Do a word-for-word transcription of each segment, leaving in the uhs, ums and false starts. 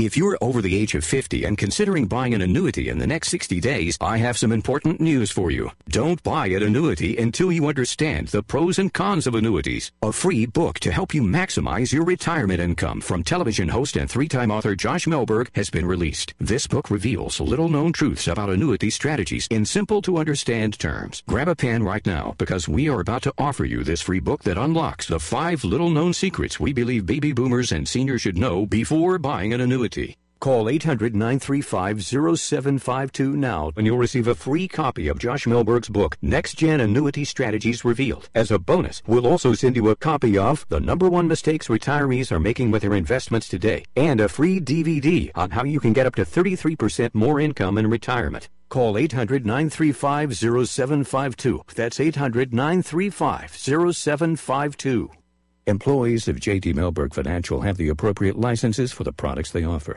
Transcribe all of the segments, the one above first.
If you're over the age of fifty and considering buying an annuity in the next sixty days, I have some important news for you. Don't buy an annuity until you understand the pros and cons of annuities. A free book to help you maximize your retirement income from television host and three-time author Josh Melberg has been released. This book reveals little-known truths about annuity strategies in simple-to-understand terms. Grab a pen right now because we are about to offer you this free book that unlocks the five little-known secrets we believe baby boomers and seniors should know before buying an annuity. Call eight hundred, nine three five, zero seven five two now and you'll receive a free copy of Josh Melberg's book, Next Gen Annuity Strategies Revealed. As a bonus, we'll also send you a copy of The Number One Mistakes Retirees Are Making with Their Investments Today and a free D V D on how you can get up to thirty-three percent more income in retirement. Call eight hundred, nine three five, zero seven five two. That's eight hundred, nine three five, zero seven five two. Employees of J D. Melberg Financial have the appropriate licenses for the products they offer.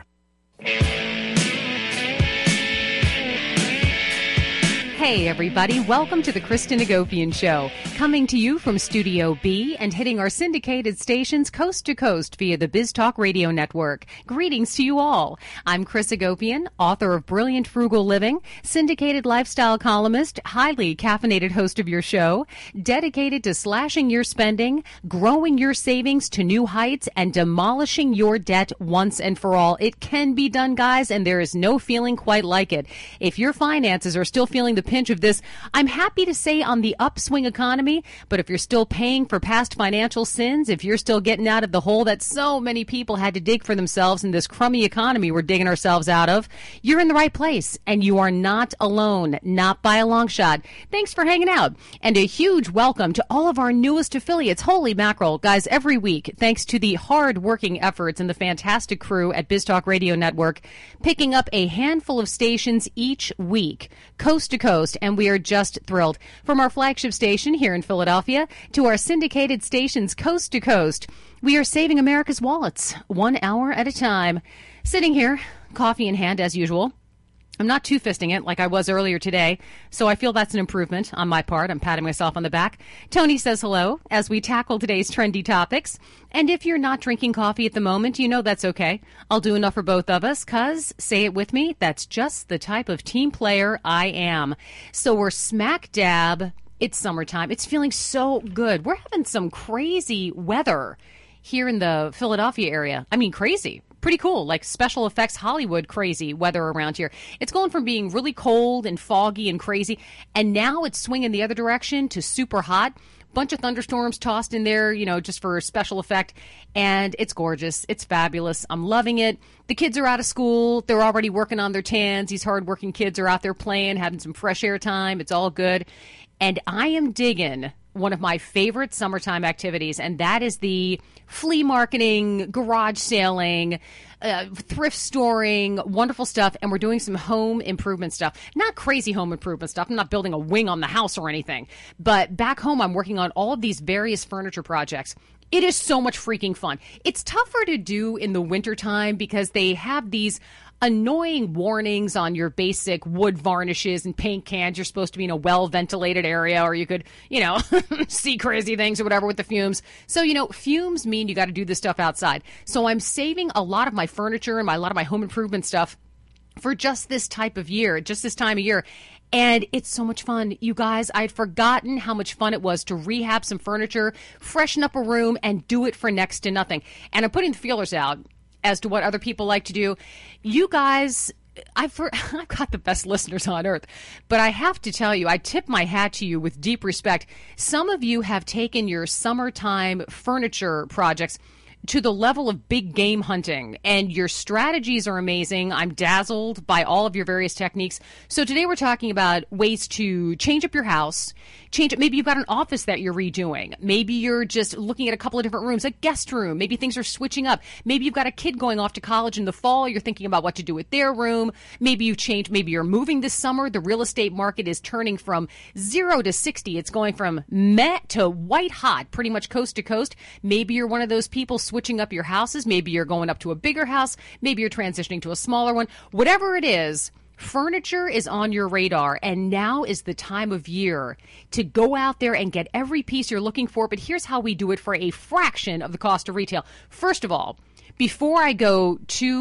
Hey everybody, welcome to the Kristen Agopian Show, coming to you from Studio B and hitting our syndicated stations coast to coast via the BizTalk Radio Network. Greetings to you all. I'm Chris Agopian, author of Brilliant Frugal Living, syndicated lifestyle columnist, highly caffeinated host of your show, dedicated to slashing your spending, growing your savings to new heights, and demolishing your debt once and for all. It can be done, guys, and there is no feeling quite like it. If your finances are still feeling the pinch of this, I'm happy to say, on the upswing economy, but if you're still paying for past financial sins, if you're still getting out of the hole that so many people had to dig for themselves in this crummy economy we're digging ourselves out of, you're in the right place, and you are not alone, not by a long shot. Thanks for hanging out, and a huge welcome to all of our newest affiliates. Holy mackerel, guys, every week, thanks to the hard-working efforts and the fantastic crew at BizTalk Radio Network, picking up a handful of stations each week, coast to coast, and we are just thrilled. From our flagship station here in Philadelphia to our syndicated stations coast to coast, we are saving America's wallets one hour at a time. Sitting here, coffee in hand as usual. I'm not two-fisting it like I was earlier today, so I feel that's an improvement on my part. I'm patting myself on the back. Tony says hello as we tackle today's trendy topics. And if you're not drinking coffee at the moment, you know that's okay. I'll do enough for both of us, because, say it with me, that's just the type of team player I am. So we're smack dab. It's summertime. It's feeling so good. We're having some crazy weather here in the Philadelphia area. I mean, crazy. Pretty cool, like special effects Hollywood crazy weather around here. It's going from being really cold and foggy and crazy, and now it's swinging the other direction to super hot. Bunch of thunderstorms tossed in there, you know, just for special effect, and it's gorgeous. It's fabulous. I'm loving it. The kids are out of school. They're already working on their tans. These hardworking kids are out there playing, having some fresh air time. It's all good, and I am digging one of my favorite summertime activities, and that is the flea marketing, garage sailing, uh, thrift storing, wonderful stuff. And we're doing some home improvement stuff. Not crazy home improvement stuff. I'm not building a wing on the house or anything. But back home, I'm working on all of these various furniture projects. It is so much freaking fun. It's tougher to do in the wintertime because they have these annoying warnings on your basic wood varnishes and paint cans. You're supposed to be in a well-ventilated area, or you could, you know, see crazy things or whatever with the fumes. So, you know, fumes mean you got to do this stuff outside. So I'm saving a lot of my furniture and my, a lot of my home improvement stuff for just this type of year, just this time of year. And it's so much fun. You guys, I'd forgotten how much fun it was to rehab some furniture, freshen up a room, and do it for next to nothing. And I'm putting the feelers out as to what other people like to do. You guys, I've, I've got the best listeners on earth, but I have to tell you, I tip my hat to you with deep respect. Some of you have taken your summertime furniture projects to the level of big game hunting, and your strategies are amazing. I'm dazzled by all of your various techniques. So today we're talking about ways to change up your house, change it. Maybe you've got an office that you're redoing. Maybe you're just looking at a couple of different rooms, a guest room. Maybe things are switching up. Maybe you've got a kid going off to college in the fall. You're thinking about what to do with their room. Maybe you've changed. Maybe you're moving this summer. The real estate market is turning from zero to sixty. It's going from meh to white hot, pretty much coast to coast. Maybe you're one of those people switching up your houses. Maybe you're going up to a bigger house. Maybe you're transitioning to a smaller one. Whatever it is, furniture is on your radar, and now is the time of year to go out there and get every piece you're looking for. But here's how we do it for a fraction of the cost of retail. First of all, before I go too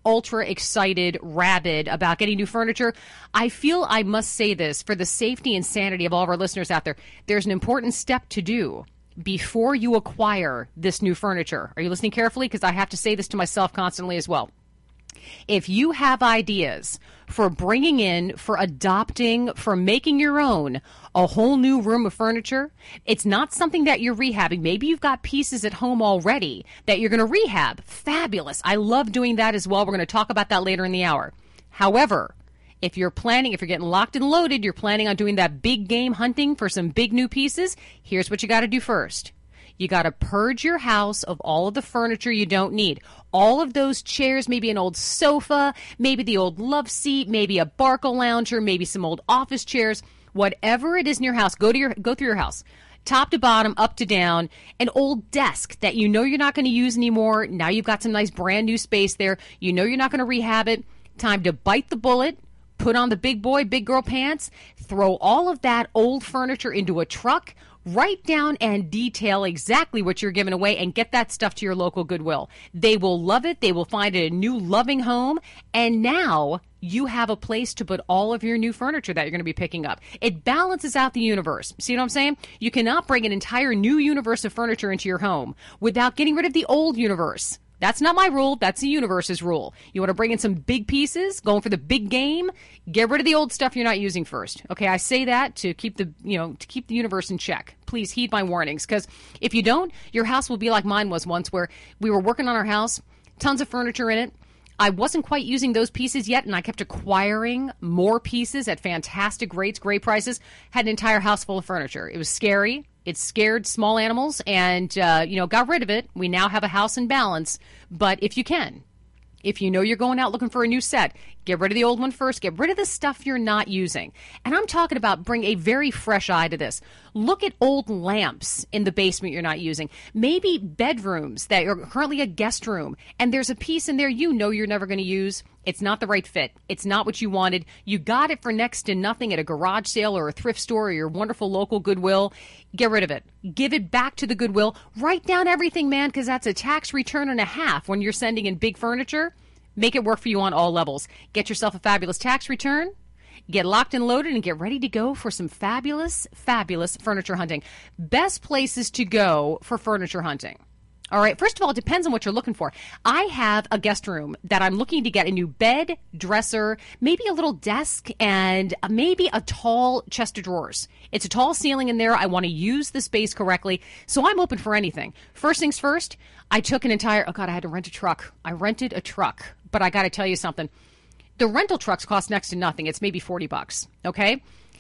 ultra excited, rabid about getting new furniture, I feel I must say this for the safety and sanity of all of our listeners out there. There's an important step to do before you acquire this new furniture. Are you listening carefully? Because I have to say this to myself constantly as well. If you have ideas for bringing in, for adopting, for making your own a whole new room of furniture, it's not something that you're rehabbing. Maybe you've got pieces at home already that you're going to rehab. Fabulous. I love doing that as well. We're going to talk about that later in the hour. However, if you're planning, if you're getting locked and loaded, you're planning on doing that big game hunting for some big new pieces, here's what you got to do first. You got to purge your house of all of the furniture you don't need. All of those chairs, maybe an old sofa, maybe the old love seat, maybe a Barco lounger, maybe some old office chairs, whatever it is in your house. Go to your go through your house, top to bottom, up to down. An old desk that you know you're not going to use anymore. Now you've got some nice brand new space there. You know you're not going to rehab it. Time to bite the bullet. Put on the big boy, big girl pants. Throw all of that old furniture into a truck. Write down and detail exactly what you're giving away and get that stuff to your local Goodwill. They will love it. They will find it a new loving home. And now you have a place to put all of your new furniture that you're going to be picking up. It balances out the universe. See what I'm saying? You cannot bring an entire new universe of furniture into your home without getting rid of the old universe. That's not my rule. That's the universe's rule. You want to bring in some big pieces, going for the big game, get rid of the old stuff you're not using first. Okay, I say that to keep the, you know, to keep the universe in check. Please heed my warnings, because if you don't, your house will be like mine was once, where we were working on our house, tons of furniture in it. I wasn't quite using those pieces yet, and I kept acquiring more pieces at fantastic rates, great prices. Had an entire house full of furniture. It was scary. It scared small animals, and, uh, you know, got rid of it. We now have a house in balance. But if you can, if you know you're going out looking for a new set, get rid of the old one first. Get rid of the stuff you're not using. And I'm talking about bring a very fresh eye to this. Look at old lamps in the basement you're not using. Maybe bedrooms that are currently a guest room, and there's a piece in there you know you're never going to use. It's not the right fit. It's not what you wanted. You got it for next to nothing at a garage sale or a thrift store or your wonderful local Goodwill. Get rid of it. Give it back to the Goodwill. Write down everything, man, because that's a tax return and a half when you're sending in big furniture. Make it work for you on all levels. Get yourself a fabulous tax return. Get locked and loaded and get ready to go for some fabulous, fabulous furniture hunting. Best places to go for furniture hunting. All right. First of all, it depends on what you're looking for. I have a guest room that I'm looking to get a new bed, dresser, maybe a little desk, and maybe a tall chest of drawers. It's a tall ceiling in there. I want to use the space correctly, so I'm open for anything. First things first, I took an entire, oh God, I had to rent a truck. I rented a truck, but I got to tell you something. The rental trucks cost next to nothing. It's maybe forty bucks. Okay.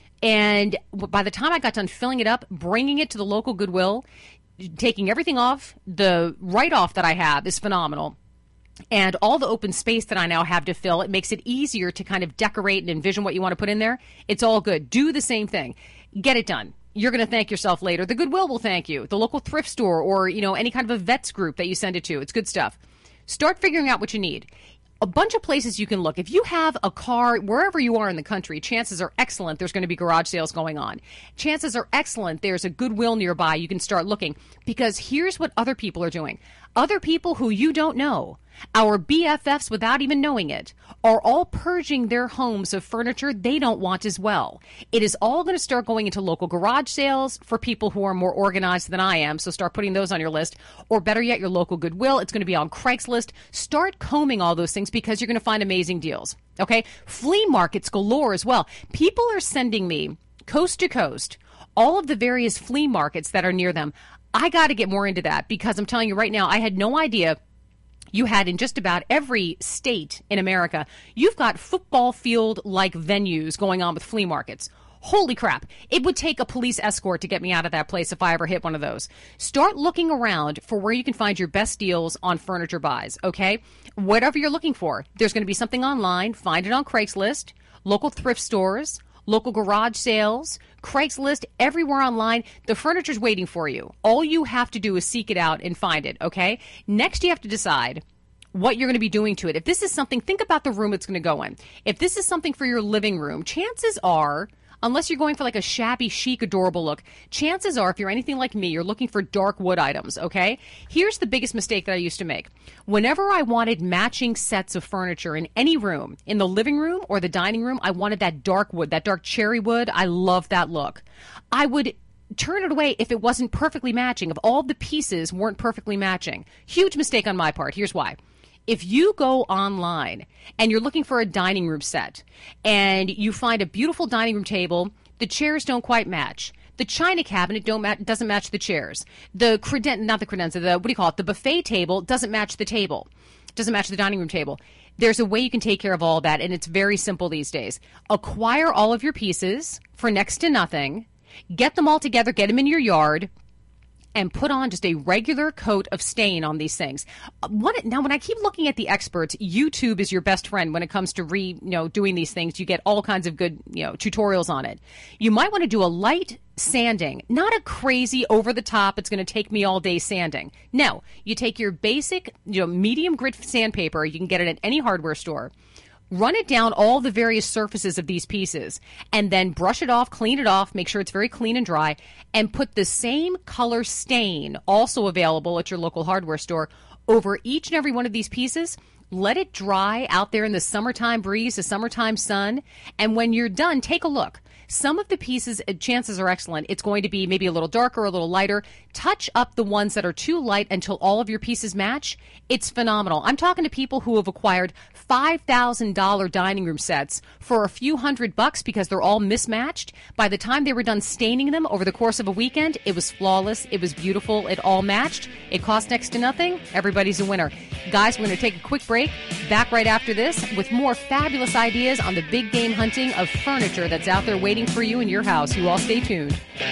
And by the time I got done filling it up, bringing it to the local Goodwill, taking everything off, the write-off that I have is phenomenal. And all the open space that I now have to fill, it makes it easier to kind of decorate and envision what you want to put in there. It's all good. Do the same thing. Get it done. You're going to thank yourself later. The Goodwill will thank you. The local thrift store, or, you know, any kind of a vets group that you send it to. It's good stuff. Start figuring out what you need. A bunch of places you can look. If you have a car, wherever you are in the country, chances are excellent there's going to be garage sales going on. Chances are excellent there's a Goodwill nearby. You can start looking, because here's what other people are doing. Other people who you don't know, our B F Fs without even knowing it, are all purging their homes of furniture they don't want as well. It is all going to start going into local garage sales for people who are more organized than I am, so start putting those on your list. Or better yet, your local Goodwill. It's going to be on Craigslist. Start combing all those things, because you're going to find amazing deals. Okay? Flea markets galore as well. People are sending me, coast to coast, all of the various flea markets that are near them. I got to get more into that, because I'm telling you right now, I had no idea you had in just about every state in America, you've got football field-like venues going on with flea markets. Holy crap. It would take a police escort to get me out of that place if I ever hit one of those. Start looking around for where you can find your best deals on furniture buys, okay? Whatever you're looking for, there's going to be something online. Find it on Craigslist, local thrift stores, local garage sales, Craigslist, everywhere online. The furniture's waiting for you. All you have to do is seek it out and find it, okay? Next, you have to decide what you're going to be doing to it. If this is something, think about the room it's going to go in. If this is something for your living room, chances are, unless you're going for like a shabby, chic, adorable look, chances are, if you're anything like me, you're looking for dark wood items, okay? Here's the biggest mistake that I used to make. Whenever I wanted matching sets of furniture in any room, in the living room or the dining room, I wanted that dark wood, that dark cherry wood. I love that look. I would turn it away if it wasn't perfectly matching, if all the pieces weren't perfectly matching. Huge mistake on my part. Here's why. If you go online and you're looking for a dining room set and you find a beautiful dining room table, the chairs don't quite match. The china cabinet don't ma- doesn't match the chairs. The creden- not the credenza, the, what do you call it? The buffet table doesn't match the table. Doesn't match the dining room table. There's a way you can take care of all that, and it's very simple these days. Acquire all of your pieces for next to nothing. Get them all together, get them in your yard, and put on just a regular coat of stain on these things. What, now, when I keep looking at the experts, YouTube is your best friend when it comes to re, you know, doing these things. You get all kinds of good, you know, tutorials on it. You might want to do a light sanding, not a crazy over the top, it's going to take me all day sanding. No, you take your basic, you know, medium grit sandpaper. You can get it at any hardware store. Run it down all the various surfaces of these pieces and then brush it off, clean it off, make sure it's very clean and dry, and put the same color stain, also available at your local hardware store, over each and every one of these pieces. Let it dry out there in the summertime breeze, the summertime sun, and when you're done, take a look. Some of the pieces, chances are excellent. It's going to be maybe a little darker, a little lighter. Touch up the ones that are too light until all of your pieces match. It's phenomenal. I'm talking to people who have acquired five thousand dollars dining room sets for a few hundred bucks because they're all mismatched. By the time they were done staining them over the course of a weekend, it was flawless. It was beautiful. It all matched. It cost next to nothing. Everybody's a winner. Guys, we're going to take a quick break. Back right after this with more fabulous ideas on the big game hunting of furniture that's out there waiting for you in your house. You all stay tuned.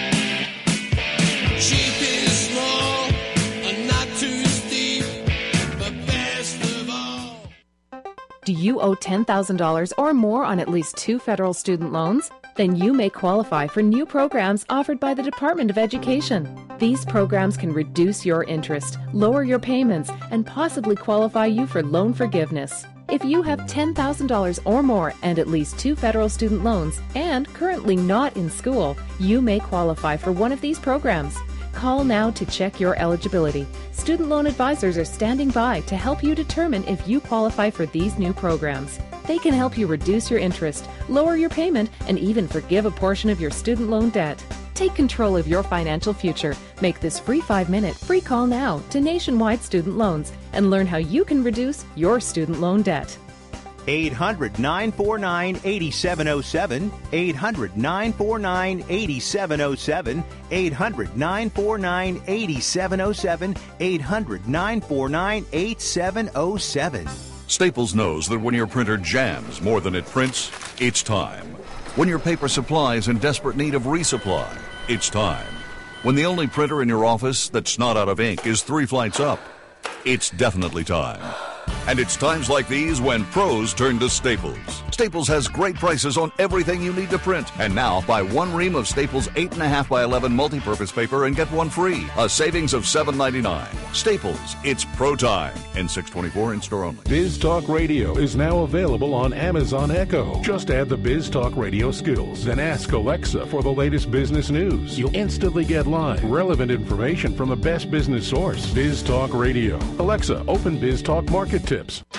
Cheap is small, and not too steep, but best of all. Do you owe ten thousand dollars or more on at least two federal student loans? Then you may qualify for new programs offered by the Department of Education. These programs can reduce your interest, lower your payments, and possibly qualify you for loan forgiveness. If you have ten thousand dollars or more and at least two federal student loans and currently not in school, you may qualify for one of these programs. Call now to check your eligibility. Student loan advisors are standing by to help you determine if you qualify for these new programs. They can help you reduce your interest, lower your payment, and even forgive a portion of your student loan debt. Take control of your financial future. Make this free five-minute free call now to Nationwide Student Loans and learn how you can reduce your student loan debt. eight hundred, nine four nine, eight seven zero seven, eight hundred, nine four nine, eight seven zero seven, eight hundred, nine four nine, eight seven zero seven, eight hundred, nine four nine, eight seven zero seven. Staples knows that when your printer jams more than it prints, it's time. When your paper supply is in desperate need of resupply, it's time. When the only printer in your office that's not out of ink is three flights up, it's definitely time. And it's times like these when pros turn to Staples. Staples has great prices on everything you need to print. And now, buy one ream of Staples eight point five by eleven multipurpose paper and get one free. A savings of seven ninety-nine. Staples, it's pro time. N six twenty-four in-store only. Biz Talk Radio is now available on Amazon Echo. Just add the Biz Talk Radio skills, then ask Alexa for the latest business news. You'll instantly get live, relevant information from the best business source. Biz Talk Radio. Alexa, open Biz Talk Market Tips.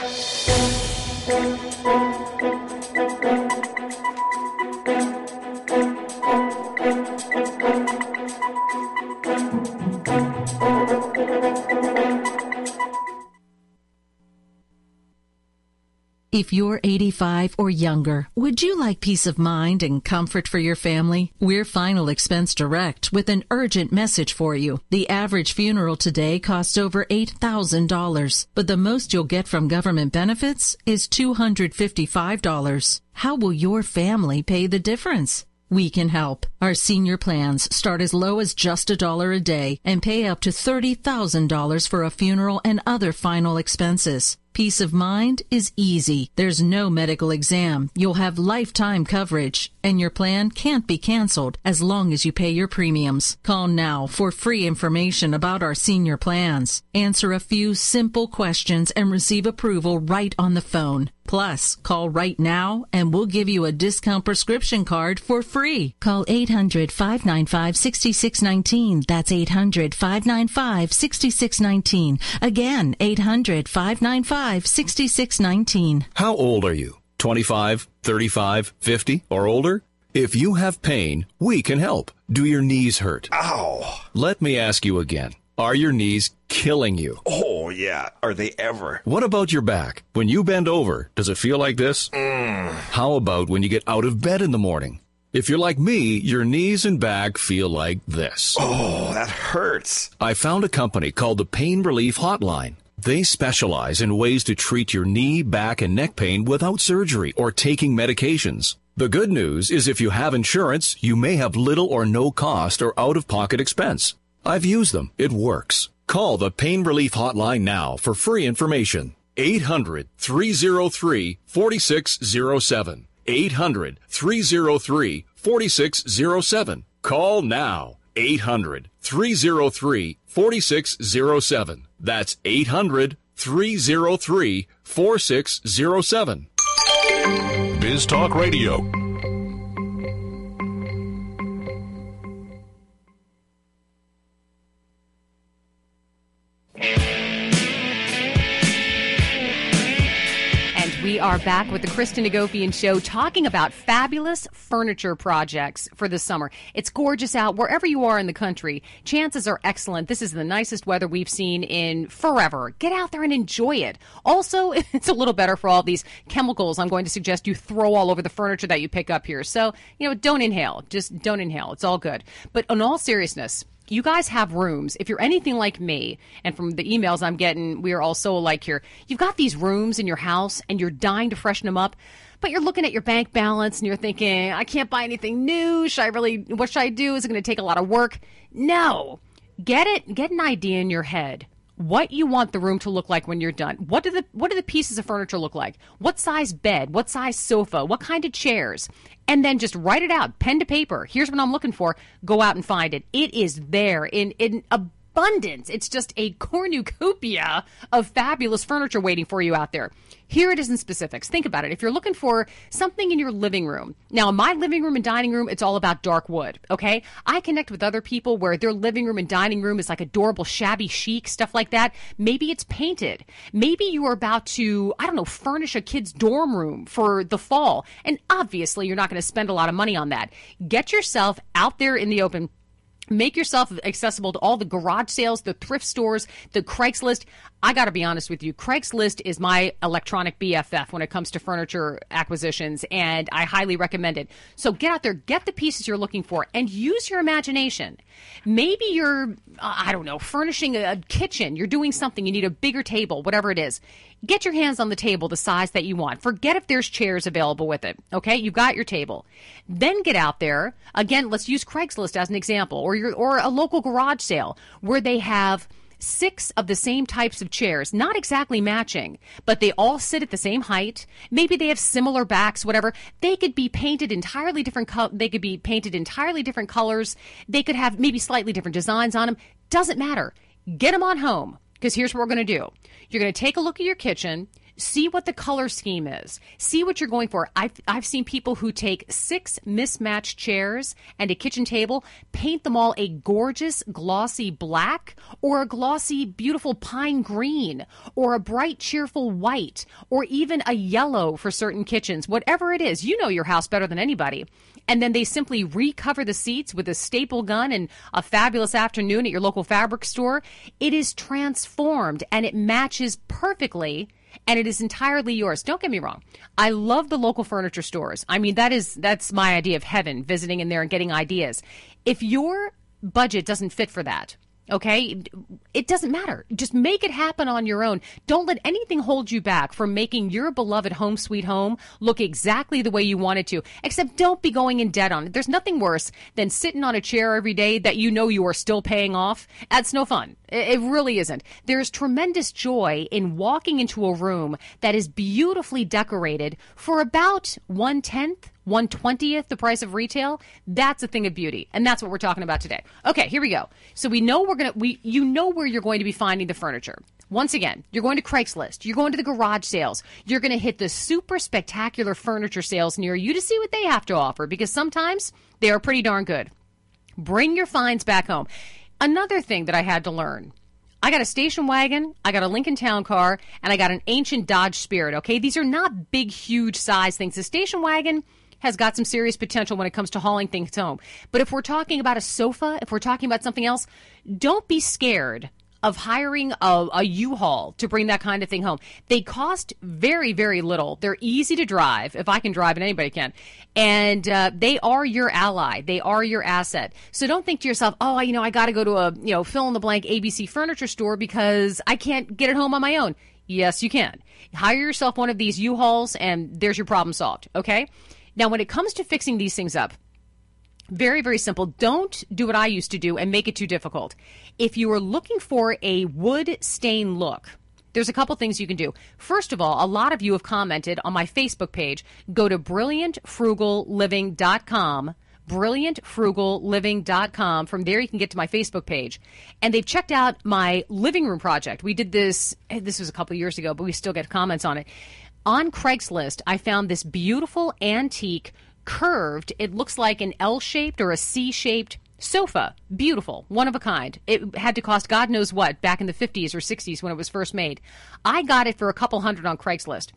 If you're eighty-five or younger, would you like peace of mind and comfort for your family? We're Final Expense Direct with an urgent message for you. The average funeral today costs over eight thousand dollars, but the most you'll get from government benefits is two hundred fifty-five dollars. How will your family pay the difference? We can help. Our senior plans start as low as just a dollar a day and pay up to thirty thousand dollars for a funeral and other final expenses. Peace of mind is easy. There's no medical exam. You'll have lifetime coverage, and your plan can't be canceled as long as you pay your premiums. Call now for free information about our senior plans. Answer a few simple questions and receive approval right on the phone. Plus, call right now and we'll give you a discount prescription card for free. Call eight hundred, five nine five, six six one nine. That's eight hundred, five nine five, six six one nine. Again, eight hundred, five nine five, six six one nine. How old are you? twenty-five, thirty-five, fifty, or older? If you have pain, we can help. Do your knees hurt? Ow! Let me ask you again. Are your knees killing you? Oh, yeah. Are they ever? What about your back? When you bend over, does it feel like this? Mm. How about when you get out of bed in the morning? If you're like me, your knees and back feel like this. Oh, that hurts. I found a company called the Pain Relief Hotline. They specialize in ways to treat your knee, back, and neck pain without surgery or taking medications. The good news is if you have insurance, you may have little or no cost or out-of-pocket expense. I've used them. It works. Call the Pain Relief Hotline now for free information. eight hundred, three oh three, four six oh seven. eight hundred, three oh three, four six oh seven. Call now. eight hundred, three oh three, four six oh seven. That's eight hundred, three oh three, four six oh seven. Biz Talk Radio. We are back with the Kristen Hagopian Show talking about fabulous furniture projects for the summer. It's gorgeous out wherever you are in the country. Chances are excellent. This is the nicest weather we've seen in forever. Get out there and enjoy it. Also, it's a little better for all these chemicals I'm going to suggest you throw all over the furniture that you pick up here. So, you know, don't inhale. Just don't inhale. It's all good. But in all seriousness, you guys have rooms. If you're anything like me, and from the emails I'm getting, we are all so alike here. You've got these rooms in your house, and you're dying to freshen them up, but you're looking at your bank balance, and you're thinking, I can't buy anything new. Should I really, what should I do? Is it going to take a lot of work? No. Get it, get an idea in your head. What you want the room to look like when you're done. What do the what do the pieces of furniture look like? What size bed? What size sofa? What kind of chairs? And then just write it out, pen to paper. Here's what I'm looking for. Go out and find it. It is there in, in abundance. It's just a cornucopia of fabulous furniture waiting for you out there. Here it is in specifics. Think about it. If you're looking for something in your living room. Now, in my living room and dining room, it's all about dark wood, okay? I connect with other people where their living room and dining room is like adorable, shabby chic, stuff like that. Maybe it's painted. Maybe you are about to, I don't know, furnish a kid's dorm room for the fall. And obviously, you're not going to spend a lot of money on that. Get yourself out there in the open. Make yourself accessible to all the garage sales, the thrift stores, the Craigslist. I got to be honest with you. Craigslist is my electronic B F F when it comes to furniture acquisitions, and I highly recommend it. So get out there, get the pieces you're looking for, and use your imagination. Maybe you're, I don't know, furnishing a kitchen. You're doing something. You need a bigger table, whatever it is. Get your hands on the table the size that you want. Forget if there's chairs available with it. Okay, you've got your table. Then get out there. Again, let's use Craigslist as an example, or your or a local garage sale where they have six of the same types of chairs, not exactly matching, but they all sit at the same height. Maybe they have similar backs, whatever. They could be painted entirely different. Co- they could be painted entirely different colors. They could have maybe slightly different designs on them. Doesn't matter. Get them on home. Because here's what we're going to do. You're going to take a look at your kitchen, see what the color scheme is, see what you're going for. I've, I've seen people who take six mismatched chairs and a kitchen table, paint them all a gorgeous glossy black or a glossy beautiful pine green or a bright cheerful white or even a yellow for certain kitchens. Whatever it is, you know your house better than anybody. And then they simply recover the seats with a staple gun and a fabulous afternoon at your local fabric store. It is transformed and it matches perfectly, and it is entirely yours. Don't get me wrong. I love the local furniture stores. I mean, that is that's my idea of heaven, visiting in there and getting ideas. If your budget doesn't fit for that, okay, it doesn't matter. Just make it happen on your own. Don't let anything hold you back from making your beloved home sweet home look exactly the way you want it to, except don't be going in debt on it. There's nothing worse than sitting on a chair every day that you know you are still paying off. That's no fun. It really isn't. There's tremendous joy in walking into a room that is beautifully decorated for about one-tenth, one-twentieth the price of retail. That's a thing of beauty, and that's what we're talking about today. Okay, here we go. So we know we're gonna we you know where you're going to be finding the furniture. Once again, you're going to Craigslist. You're going to the garage sales. You're going to hit the super spectacular furniture sales near you to see what they have to offer, because sometimes they are pretty darn good. Bring your finds back home. Another thing that I had to learn, I got a station wagon, I got a Lincoln Town Car, and I got an ancient Dodge Spirit, okay? These are not big, huge size things. The station wagon has got some serious potential when it comes to hauling things home. But if we're talking about a sofa, if we're talking about something else, don't be scared of hiring a, a U-Haul to bring that kind of thing home. They cost very, very little. They're easy to drive, if I can drive and anybody can. And uh, they are your ally. They are your asset. So don't think to yourself, oh, you know, I got to go to a, you know, fill-in-the-blank A B C furniture store because I can't get it home on my own. Yes, you can. Hire yourself one of these U-Hauls, and there's your problem solved, okay? Now, when it comes to fixing these things up, very, very simple. Don't do what I used to do and make it too difficult. If you are looking for a wood stain look, there's a couple things you can do. First of all, a lot of you have commented on my Facebook page. Go to brilliant frugal living dot com, brilliant frugal living dot com. From there, you can get to my Facebook page. And they've checked out my living room project. We did this, this was a couple years ago, but we still get comments on it. On Craigslist, I found this beautiful antique curved, it looks like an L-shaped or a C-shaped sofa. Beautiful. One of a kind. It had to cost God knows what back in the fifties or sixties when it was first made. I got it for a couple hundred on Craigslist.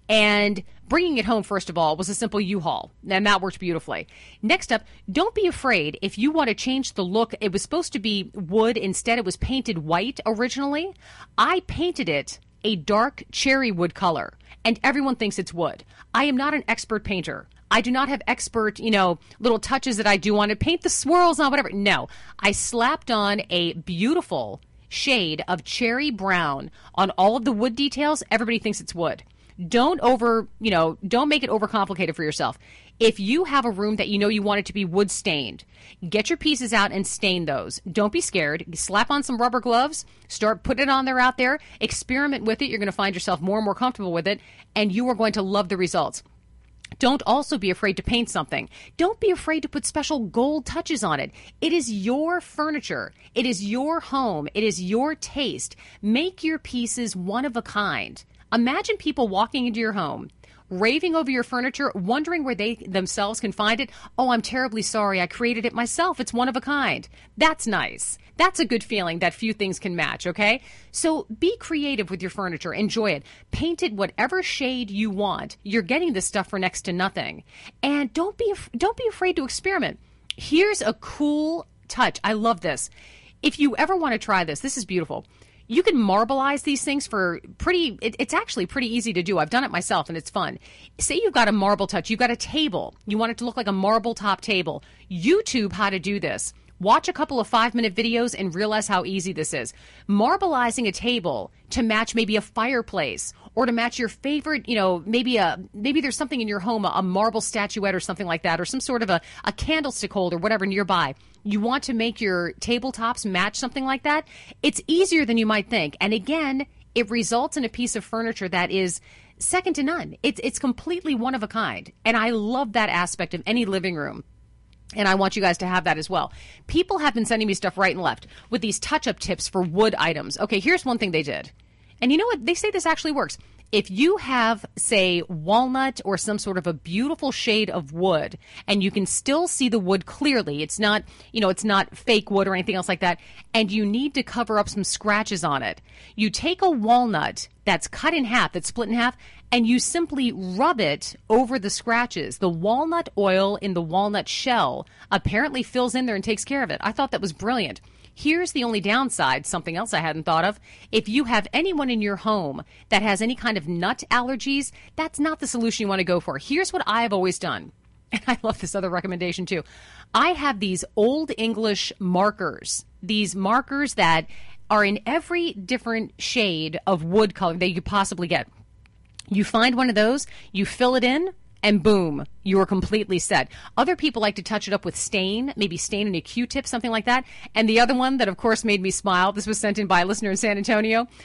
And bringing it home, first of all, was a simple U-Haul. And that worked beautifully. Next up, don't be afraid if you want to change the look. It was supposed to be wood. Instead, it was painted white originally. I painted it a dark cherry wood color. And everyone thinks it's wood. I am not an expert painter. I do not have expert, you know, little touches that I do on it. Paint the swirls on whatever. No, I slapped on a beautiful shade of cherry brown on all of the wood details. Everybody thinks it's wood. Don't over, you know, don't make it overcomplicated for yourself. If you have a room that you know you want it to be wood stained, get your pieces out and stain those. Don't be scared. Slap on some rubber gloves. Start putting it on there out there. Experiment with it. You're going to find yourself more and more comfortable with it, and you are going to love the results. Don't also be afraid to paint something. Don't be afraid to put special gold touches on it. It is your furniture. It is your home. It is your taste. Make your pieces one of a kind. Imagine people walking into your home, raving over your furniture, wondering where they themselves can find it. Oh, I'm terribly sorry. I created it myself. It's one of a kind. That's nice. That's a good feeling that few things can match, okay? So be creative with your furniture. Enjoy it. Paint it whatever shade you want. You're getting this stuff for next to nothing. And don't be don't be afraid to experiment. Here's a cool touch. I love this. If you ever want to try this, this is beautiful. You can marbleize these things for pretty, it, it's actually pretty easy to do. I've done it myself and it's fun. Say you've got a marble touch, you've got a table. You want it to look like a marble top table. YouTube how to do this. Watch a couple of five-minute videos and realize how easy this is. Marbleizing a table to match maybe a fireplace or to match your favorite, you know, maybe a maybe there's something in your home, a, a marble statuette or something like that, or some sort of a, a candlestick holder, whatever nearby. You want to make your tabletops match something like that? It's easier than you might think. And again, it results in a piece of furniture that is second to none. It's it's completely one of a kind. And I love that aspect of any living room. And I want you guys to have that as well. People have been sending me stuff right and left with these touch-up tips for wood items. Okay, here's one thing they did. And you know what? They say this actually works. If you have, say, walnut or some sort of a beautiful shade of wood, and you can still see the wood clearly, it's not, you know, it's not fake wood or anything else like that, and you need to cover up some scratches on it, you take a walnut that's cut in half, that's split in half, and you simply rub it over the scratches. The walnut oil in the walnut shell apparently fills in there and takes care of it. I thought that was brilliant. Here's the only downside, something else I hadn't thought of. If you have anyone in your home that has any kind of nut allergies, that's not the solution you want to go for. Here's what I have always done. And I love this other recommendation too. I have these Old English markers, these markers that are in every different shade of wood color that you could possibly get. You find one of those, you fill it in, and boom, you are completely set. Other people like to touch it up with stain, maybe stain in a Q-tip, something like that. And the other one that, of course, made me smile, this was sent in by a listener in San Antonio,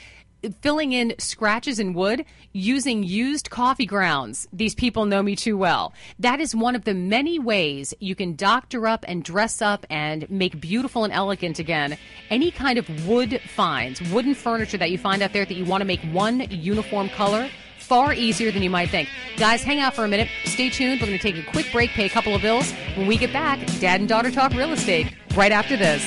filling in scratches in wood using used coffee grounds. These people know me too well. That is one of the many ways you can doctor up and dress up and make beautiful and elegant again any kind of wood finds, wooden furniture that you find out there that you want to make one uniform color. Far easier than you might think. Guys, hang out for a minute. Stay tuned. We're going to take a quick break, pay a couple of bills. When we get back, Dad and Daughter Talk Real Estate right after this.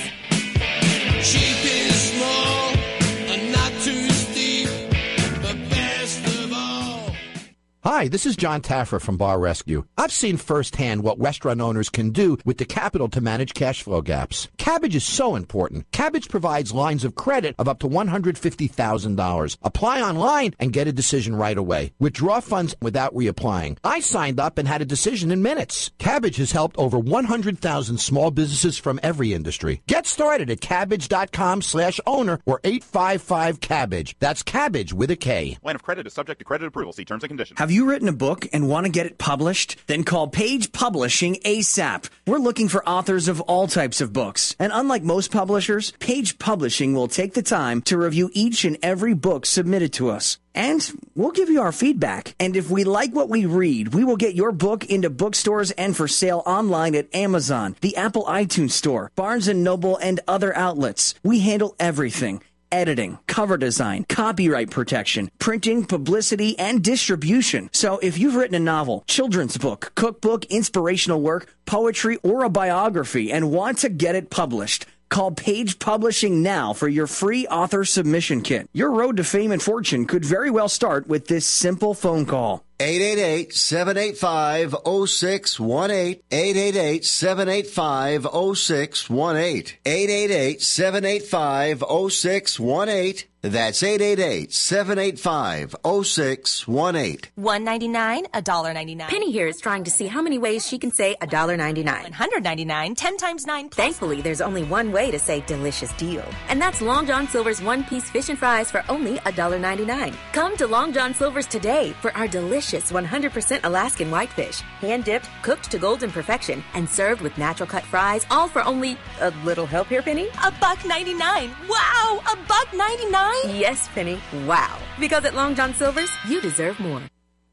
Cheap is small and not too steep, but best of all. Hi, this is John Taffer from Bar Rescue. I've seen firsthand what restaurant owners can do with the capital to manage cash flow gaps. Kabbage is so important. Kabbage provides lines of credit of up to one hundred fifty thousand dollars. Apply online and get a decision right away. Withdraw funds without reapplying. I signed up and had a decision in minutes. Kabbage has helped over one hundred thousand small businesses from every industry. Get started at Kabbage.com slash owner or eight five five Kabbage. That's Kabbage with a K. Line of credit is subject to credit approval. See terms and conditions. Have you written a book and want to get it published? Then call Page Publishing ASAP. We're looking for authors of all types of books. And unlike most publishers, Page Publishing will take the time to review each and every book submitted to us. And we'll give you our feedback. And if we like what we read, we will get your book into bookstores and for sale online at Amazon, the Apple iTunes Store, Barnes and Noble, and other outlets. We handle everything. Editing, cover design, copyright protection, printing, publicity, and distribution. So if you've written a novel, children's book, cookbook, inspirational work, poetry, or a biography and want to get it published, call Page Publishing now for your free author submission kit. Your road to fame and fortune could very well start with this simple phone call. eight eight eight, seven eight five, zero six one eight. eight eight eight, seven eight five, zero six one eight. eight eight eight, seven eight five, zero six one eight. That's eight eight eight, seven eight five, zero six one eight. one ninety-nine, a dollar ninety-nine. Penny here is trying to see how many ways she can say a dollar ninety-nine. one hundred ninety-nine, ten times nine plus. Thankfully, there's only one way to say delicious deal. And that's Long John Silver's one-piece fish and fries for only a dollar ninety-nine. Come to Long John Silver's today for our delicious one hundred percent Alaskan whitefish, hand-dipped, cooked to golden perfection, and served with natural-cut fries, all for only a little help here, Penny? A buck ninety-nine. Wow, a buck ninety-nine? Yes, Penny. Wow. Because at Long John Silver's, you deserve more.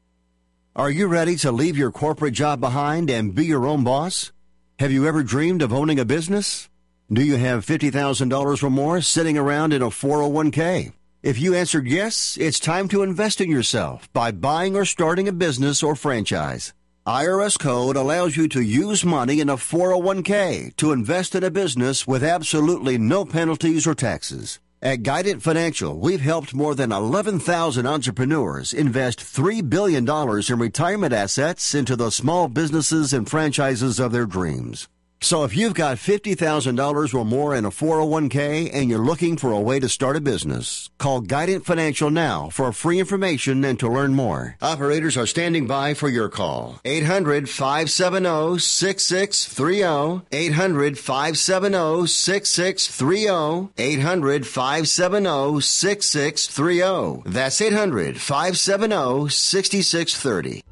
Are you ready to leave your corporate job behind and be your own boss? Have you ever dreamed of owning a business? Do you have fifty thousand dollars or more sitting around in a four oh one k? If you answered yes, it's time to invest in yourself by buying or starting a business or franchise. I R S Code allows you to use money in a four oh one k to invest in a business with absolutely no penalties or taxes. At Guidant Financial, we've helped more than eleven thousand entrepreneurs invest three billion dollars in retirement assets into the small businesses and franchises of their dreams. So if you've got fifty thousand dollars or more in a four oh one k and you're looking for a way to start a business, call Guidant Financial now for free information and to learn more. Operators are standing by for your call. eight hundred, five seven zero, six six three zero. eight hundred, five seven zero, six six three zero. eight hundred, five seven zero, six six three zero. That's eight hundred, five seven zero, six six three zero.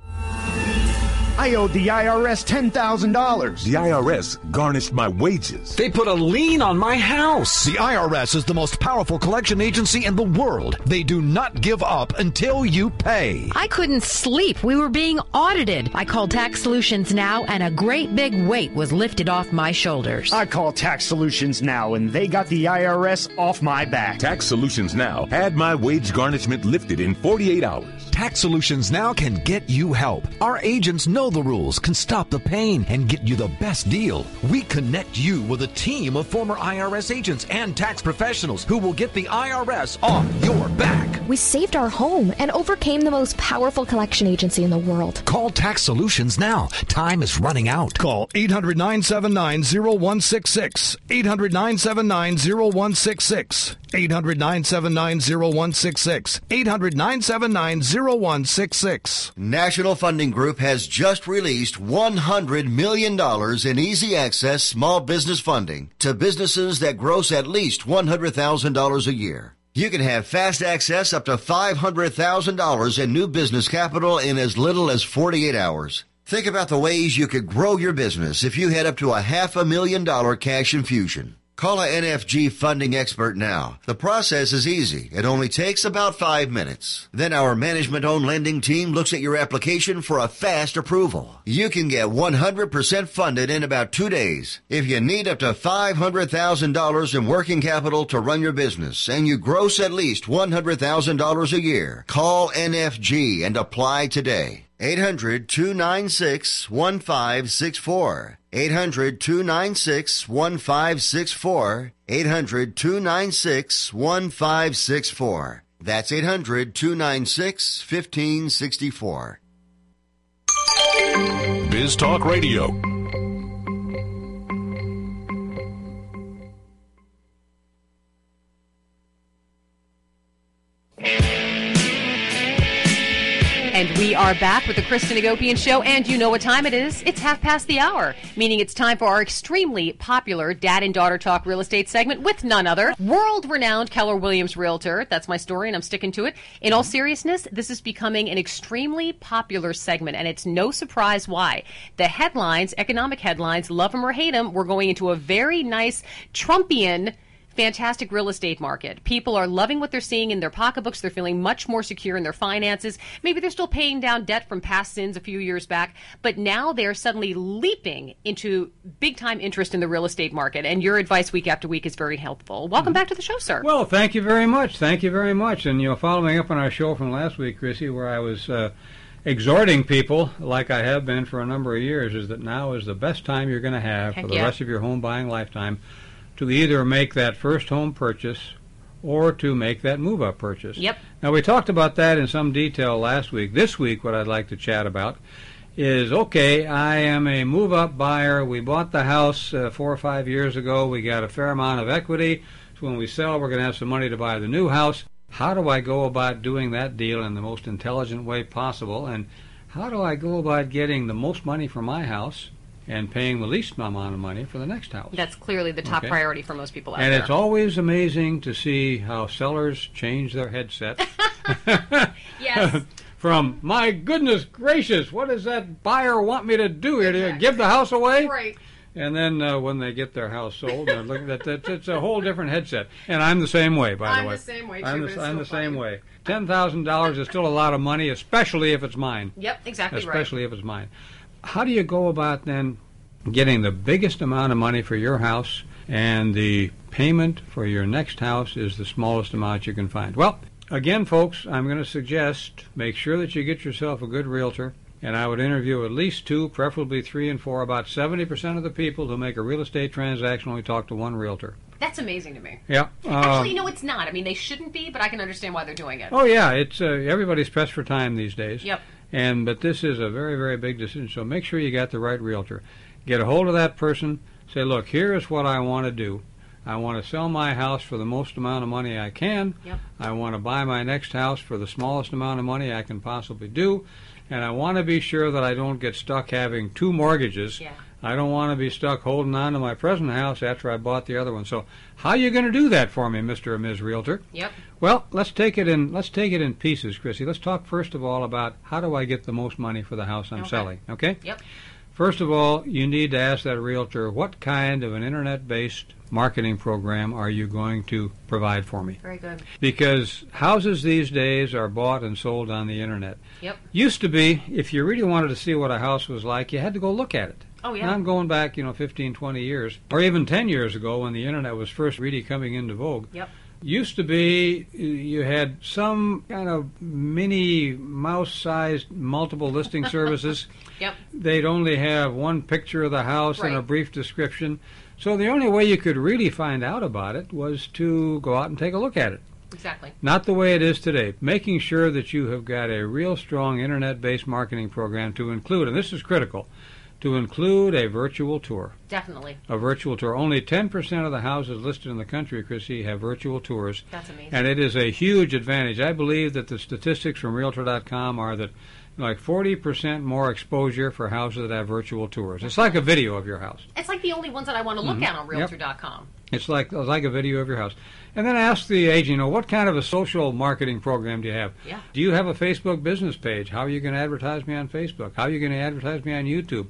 I owed the I R S ten thousand dollars. The I R S garnished my wages. They put a lien on my house. The I R S is the most powerful collection agency in the world. They do not give up until you pay. I couldn't sleep. We were being audited. I called Tax Solutions Now, and a great big weight was lifted off my shoulders. I called Tax Solutions Now, and they got the I R S off my back. Tax Solutions Now had my wage garnishment lifted in forty-eight hours. Tax Solutions Now can get you help. Our agents know the rules, can stop the pain, and get you the best deal. We connect you with a team of former I R S agents and tax professionals who will get the I R S off your back. We saved our home and overcame the most powerful collection agency in the world. Call Tax Solutions now. Time is running out. Call eight hundred, nine seven nine, zero one six six. eight hundred, nine seven nine, zero one six six. eight hundred, nine seven nine, zero one six six. eight hundred, nine seven nine, zero one six six. National Funding Group has just released one hundred million dollars in easy access small business funding to businesses that gross at least one hundred thousand dollars a year. You can have fast access up to five hundred thousand dollars in new business capital in as little as forty-eight hours. Think about the ways you could grow your business if you had up to a half a million dollar cash infusion. Call a N F G funding expert now. The process is easy. It only takes about five minutes. Then our management-owned lending team looks at your application for a fast approval. You can get one hundred percent funded in about two days. If you need up to five hundred thousand dollars in working capital to run your business and you gross at least one hundred thousand dollars a year, call N F G and apply today. eight hundred, two nine six, one five six four. eight hundred, two nine six, one five six four. eight hundred, two nine six, one five six four. That's eight hundred, two nine six, one five six four. Biz Talk Radio. And we are back with the Kristen Hagopian Show, and you know what time it is. It's half past the hour, meaning it's time for our extremely popular Dad and Daughter Talk real estate segment with none other, world-renowned Keller Williams realtor. That's my story, and I'm sticking to it. In all seriousness, this is becoming an extremely popular segment, and it's no surprise why. The headlines, economic headlines, love them or hate them, we're going into a very nice Trumpian fantastic real estate market. People are loving what they're seeing in their pocketbooks. They're feeling much more secure in their finances. Maybe they're still paying down debt from past sins a few years back, but now they're suddenly leaping into big-time interest in the real estate market. And your advice week after week is very helpful. Welcome back to the show, sir. Well, thank you very much. Thank you very much. And, you know, following up on our show from last week, Chrissy, where I was uh, exhorting people, like I have been for a number of years, is that now is the best time you're going to have Heck for the yeah. rest of your home buying lifetime to either make that first home purchase or to make that move-up purchase. Yep. Now, we talked about that in some detail last week. This week, what I'd like to chat about is, okay, I am a move-up buyer. We bought the house uh, four or five years ago. We got a fair amount of equity. So when we sell, we're going to have some money to buy the new house. How do I go about doing that deal in the most intelligent way possible? And how do I go about getting the most money for my house and paying the least amount of money for the next house? That's clearly the top Okay. priority for most people out And there. it's always amazing to see how sellers change their headset. Yes. From, my goodness gracious, what does that buyer want me to do here? To give the house away? Right. And then uh, when they get their house sold, they're looking at that. It's a whole different headset. And I'm the same way, by I'm the way. the same way, I'm too, the, but it's I'm so the same funny. way. ten thousand dollars is still a lot of money, especially if it's mine. Yep, exactly right. Especially if it's mine. How do you go about then getting the biggest amount of money for your house, and the payment for your next house is the smallest amount you can find? Well, again, folks, I'm going to suggest make sure that you get yourself a good realtor, and I would interview at least two, preferably three and four. About seventy percent of the people who make a real estate transaction only talk to one realtor. That's amazing to me. Yeah. Actually, um, no, it's not. I mean, they shouldn't be, but I can understand why they're doing it. Oh, yeah, it's uh, everybody's pressed for time these days. Yep. And but this is a very, very big decision, so make sure you got the right realtor. Get a hold of that person. Say, look, here is what I want to do. I want to sell my house for the most amount of money I can. Yep. I want to buy my next house for the smallest amount of money I can possibly do. And I want to be sure that I don't get stuck having two mortgages. Yeah. I don't want to be stuck holding on to my present house after I bought the other one. So how are you going to do that for me, Mister or Miz Realtor? Yep. Well, let's take it in let's take it in pieces, Chrissy. Let's talk first of all about how do I get the most money for the house I'm Okay. selling, okay? Yep. First of all, you need to ask that realtor, what kind of an internet-based marketing program are you going to provide for me? Very good. Because houses these days are bought and sold on the internet. Yep. Used to be, if you really wanted to see what a house was like, you had to go look at it. Oh, yeah. Now I'm going back, you know, fifteen, twenty years, or even ten years ago when the internet was first really coming into vogue. Yep. Used to be you had some kind of mini mouse-sized multiple listing services. Yep. They'd only have one picture of the house and a Right. brief description. So the only way you could really find out about it was to go out and take a look at it. Exactly. Not the way it is today. Making sure that you have got a real strong internet-based marketing program to include, and this is critical, to include a virtual tour. Definitely. A virtual tour. Only ten percent of the houses listed in the country, Chrissy, have virtual tours. That's amazing. And it is a huge advantage. I believe that the statistics from Realtor dot com are that like forty percent more exposure for houses that have virtual tours. It's like a video of your house. It's like the only ones that I want to look Mhm. at on Yep. Realtor dot com. It's like it's like a video of your house. And then ask the agent, you know, what kind of a social marketing program do you have? Yeah. Do you have a Facebook business page? How are you going to advertise me on Facebook? How are you going to advertise me on YouTube?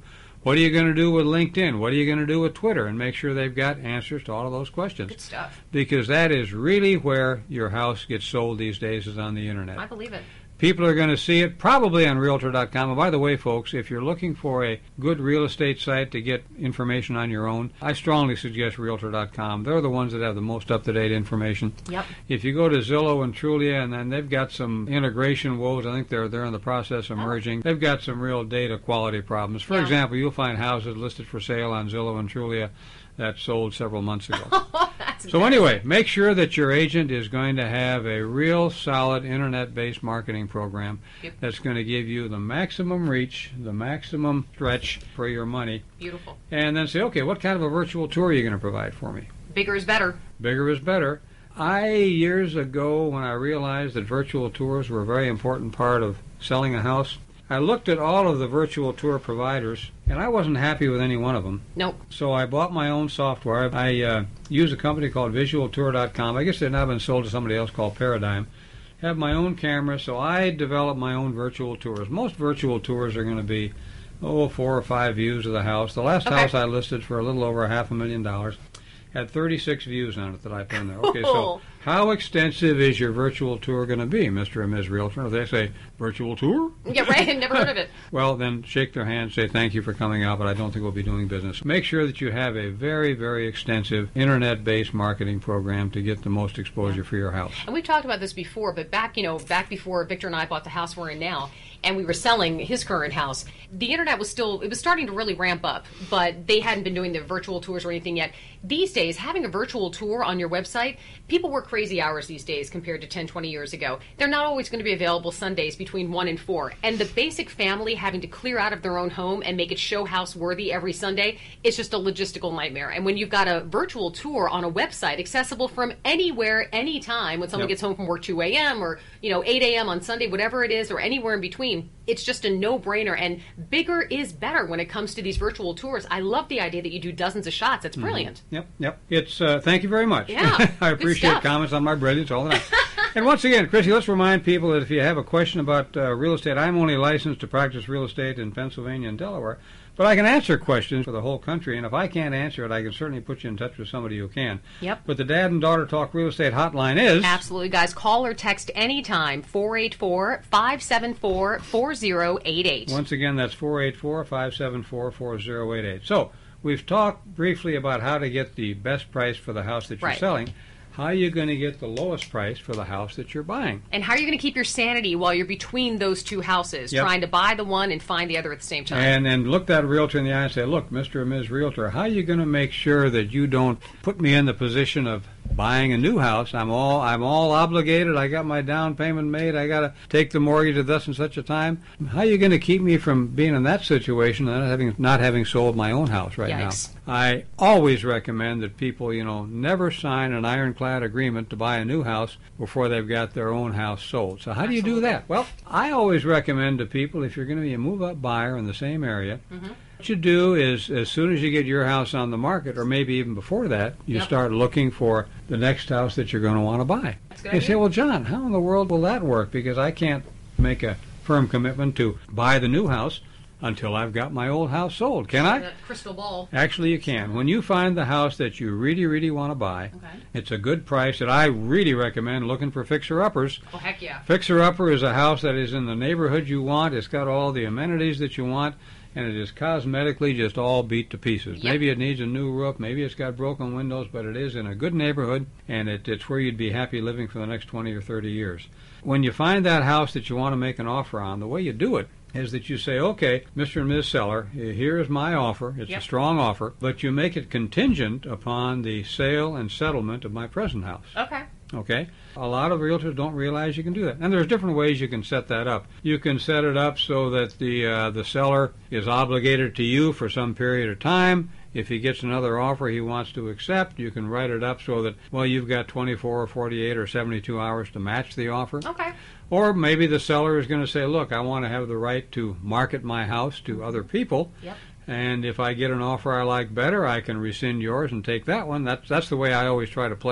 What are you going to do with LinkedIn? What are you going to do with Twitter? And make sure they've got answers to all of those questions. Good stuff. Because that is really where your house gets sold these days, is on the Internet. I believe it. People are going to see it probably on Realtor dot com. And by the way, folks, if you're looking for a good real estate site to get information on your own, I strongly suggest Realtor dot com. They're the ones that have the most up-to-date information. Yep. If you go to Zillow and Trulia, and then they've got some integration woes, I think they're they're in the process of merging. They've got some real data quality problems. For Yeah. example, you'll find houses listed for sale on Zillow and Trulia that sold several months ago. So anyway, make sure that your agent is going to have a real solid internet-based marketing program Yep. that's going to give you the maximum reach, the maximum stretch for your money. Beautiful. And then say, okay, what kind of a virtual tour are you going to provide for me? Bigger is better. Bigger is better. I, years ago, when I realized that virtual tours were a very important part of selling a house, I looked at all of the virtual tour providers, and I wasn't happy with any one of them. Nope. So I bought my own software. I uh, use a company called Visual Tour dot com. I guess they've now been sold to somebody else called Paradigm. Have my own camera, so I develop my own virtual tours. Most virtual tours are going to be, oh, four or five views of the house. The last Okay. house I listed for a little over a half a million dollars had thirty-six views on it that I put in there. Okay, so how extensive is your virtual tour going to be, Mister and Miz Realtor? If they say, virtual tour? Yeah, right. Never heard of it. Well, then shake their hand, say thank you for coming out, but I don't think we'll be doing business. Make sure that you have a very, very extensive internet-based marketing program to get the most exposure for your house. And we've talked about this before, but back, you know, back before Victor and I bought the house we're in now, and we were selling his current house, the internet was still, it was starting to really ramp up, but they hadn't been doing the virtual tours or anything yet. These days, having a virtual tour on your website, people work crazy hours these days compared to ten, twenty years ago. They're not always going to be available Sundays between one and four. And the basic family having to clear out of their own home and make it show house worthy every Sunday, it's just a logistical nightmare. And when you've got a virtual tour on a website accessible from anywhere, anytime, when someone Yep. gets home from work two a.m. or, you know, eight a.m. on Sunday, whatever it is, or anywhere in between, it's just a no-brainer. And bigger is better when it comes to these virtual tours. I love the idea that you do dozens of shots. It's brilliant. Mm-hmm. Yep, yep. It's uh, thank you very much. Yeah, I good appreciate stuff. comments on my brilliance all the time. And once again, Chrissy, let's remind people that if you have a question about uh, real estate, I'm only licensed to practice real estate in Pennsylvania and Delaware, but I can answer questions for the whole country, and if I can't answer it, I can certainly put you in touch with somebody who can. Yep. But the Dad and Daughter Talk Real Estate Hotline is... Absolutely, guys. Call or text anytime, four eight four, five seven four, four zero eight eight. Once again, that's four eight four, five seven four, four zero eight eight. So, we've talked briefly about how to get the best price for the house that you're Right. selling. How are you going to get the lowest price for the house that you're buying? And how are you going to keep your sanity while you're between those two houses, Yep. trying to buy the one and find the other at the same time? And and look that realtor in the eye and say, look, Mister and Miz Realtor, how are you going to make sure that you don't put me in the position of buying a new house? I'm all I'm all obligated. I got my down payment made. I got to take the mortgage at thus and such a time. How are you going to keep me from being in that situation and not having not having sold my own house right Yikes. now? I always recommend that people, you know, never sign an ironclad agreement to buy a new house before they've got their own house sold. So how do you do that? Well, I always recommend to people, if you're going to be a move-up buyer in the same area, Mm-hmm. what you do is, as soon as you get your house on the market, or maybe even before that, you Yep. start looking for the next house that you're going to want to buy. That's a good You idea. say, well, John, how in the world will that work? Because I can't make a firm commitment to buy the new house until I've got my old house sold. Can I? That crystal ball. Actually, you can. When you find the house that you really, really want to buy, Okay. it's a good price that I really recommend looking for fixer-uppers. Oh, heck yeah. Fixer-upper is a house that is in the neighborhood you want. It's got all the amenities that you want, and it is cosmetically just all beat to pieces. Yep. Maybe it needs a new roof, maybe it's got broken windows, but it is in a good neighborhood, and it, it's where you'd be happy living for the next twenty or thirty years. When you find that house that you want to make an offer on, the way you do it is that you say, okay, Mister and Miz Seller, here's my offer. It's Yep. a strong offer, but you make it contingent upon the sale and settlement of my present house. Okay. Okay? A lot of realtors don't realize you can do that. And there's different ways you can set that up. You can set it up so that the uh, the seller is obligated to you for some period of time. If he gets another offer he wants to accept, you can write it up so that, well, you've got twenty-four or forty-eight or seventy-two hours to match the offer. Okay. Or maybe the seller is going to say, look, I want to have the right to market my house to other people. Yep. And if I get an offer I like better, I can rescind yours and take that one. That's that's the way I always try to play it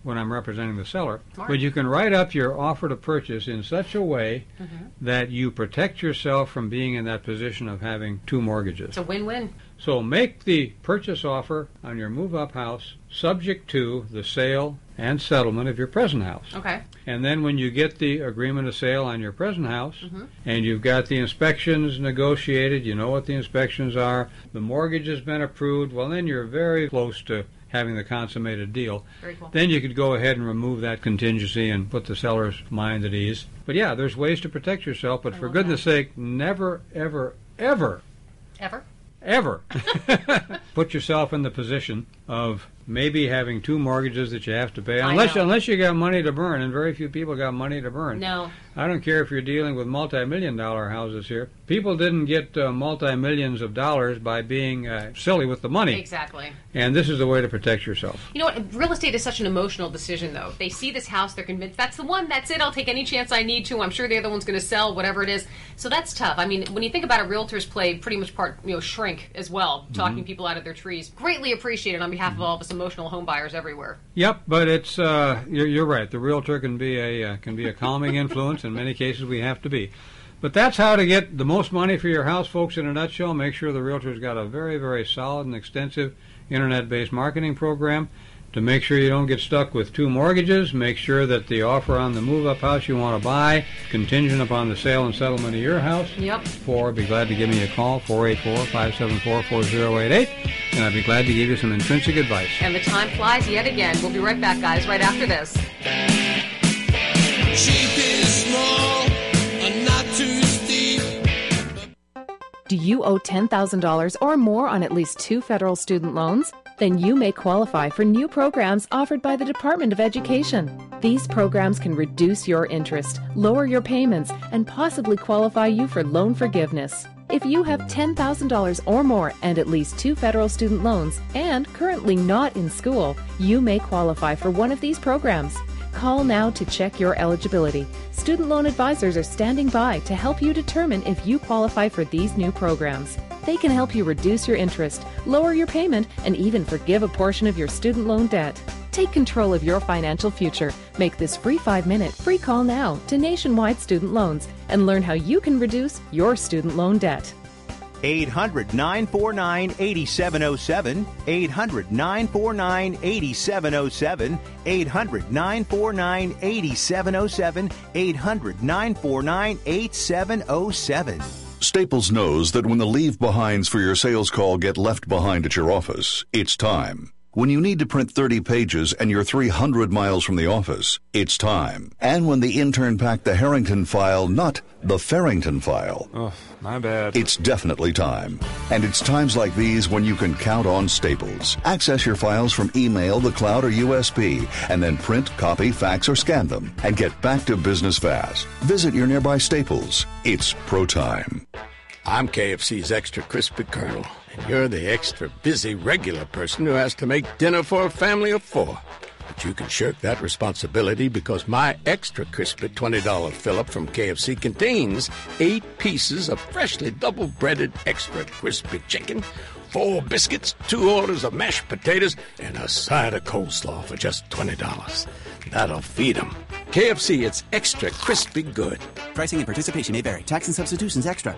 when I'm representing the seller. Smart. But you can write up your offer to purchase in such a way Mm-hmm. that you protect yourself from being in that position of having two mortgages. It's a win-win. So make the purchase offer on your move-up house subject to the sale and settlement of your present house. Okay. And then when you get the agreement of sale on your present house, Mm-hmm. and you've got the inspections negotiated, you know what the inspections are, the mortgage has been approved, well, then you're very close to having the consummated deal. Very cool. Then you could go ahead and remove that contingency and put the seller's mind at ease. But yeah, there's ways to protect yourself, but I for love goodness sake, never, ever, ever, Ever? ever put yourself in the position of maybe having two mortgages that you have to pay, I unless know. unless you got money to burn, and very few people got money to burn. No. I don't care if you're dealing with multi-million dollar houses here. People didn't get uh, multi-millions of dollars by being uh, silly with the money. Exactly. And this is the way to protect yourself. You know what? Real estate is such an emotional decision, though. They see this house, they're convinced that's the one, that's it, I'll take any chance I need to. I'm sure the other one's going to sell, whatever it is. So that's tough. I mean, when you think about it, realtors play pretty much part, you know, shrink as well, talking Mhm. people out of their trees. Greatly appreciated on behalf of all of us emotional home buyers everywhere. Yep, but it's uh, you're, you're right. The realtor can be a uh, can be a calming influence. In many cases, we have to be. But that's how to get the most money for your house, folks. In a nutshell, make sure the realtor's got a very, very solid and extensive internet-based marketing program to make sure you don't get stuck with two mortgages. Make sure that the offer on the move-up house you want to buy contingent upon the sale and settlement of your house. Yep. Or be glad to give me a call, four eight four, five seven four, four zero eight eight, and I'd be glad to give you some intrinsic advice. And the time flies yet again. We'll be right back, guys, right after this. Cheap is small and not too steep. Do you owe ten thousand dollars or more on at least two federal student loans? Then you may qualify for new programs offered by the Department of Education. These programs can reduce your interest, lower your payments, and possibly qualify you for loan forgiveness. If you have ten thousand dollars or more and at least two federal student loans and currently not in school, you may qualify for one of these programs. Call now to check your eligibility. Student loan advisors are standing by to help you determine if you qualify for these new programs. They can help you reduce your interest, lower your payment, and even forgive a portion of your student loan debt. Take control of your financial future. Make this free five-minute free call now to Nationwide Student Loans and learn how you can reduce your student loan debt. eight hundred, nine four nine, eight seven zero seven, eight hundred, nine four nine, eight seven zero seven, eight hundred, nine four nine, eight seven zero seven, eight hundred, nine four nine, eight seven zero seven. Staples knows that when the leave-behinds for your sales call get left behind at your office, it's time. When you need to print thirty pages and you're three hundred miles from the office, it's time. And when the intern packed the Harrington file, not the Farrington file. Oh, my bad. It's definitely time. And it's times like these when you can count on Staples. Access your files from email, the cloud, or U S B, and then print, copy, fax, or scan them, and get back to business fast. Visit your nearby Staples. It's pro time. I'm K F C's Extra Crispy Colonel, and you're the extra busy regular person who has to make dinner for a family of four. But you can shirk that responsibility because my Extra Crispy twenty dollar fill-up from K F C contains eight pieces of freshly double-breaded extra crispy chicken, four biscuits, two orders of mashed potatoes, and a side of coleslaw for just twenty dollars. That'll feed them. K F C, it's extra crispy good. Pricing and participation may vary. Tax and substitutions extra.